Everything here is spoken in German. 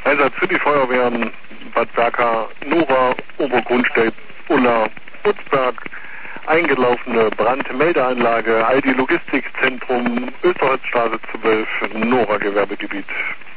Einsatz für die Feuerwehren Bad Berka, Nora, Obergrunstedt, Ulla, Butzberg, eingelaufene Brandmeldeanlage, Aldi Logistikzentrum, Österholzstraße 12, Nora Gewerbegebiet.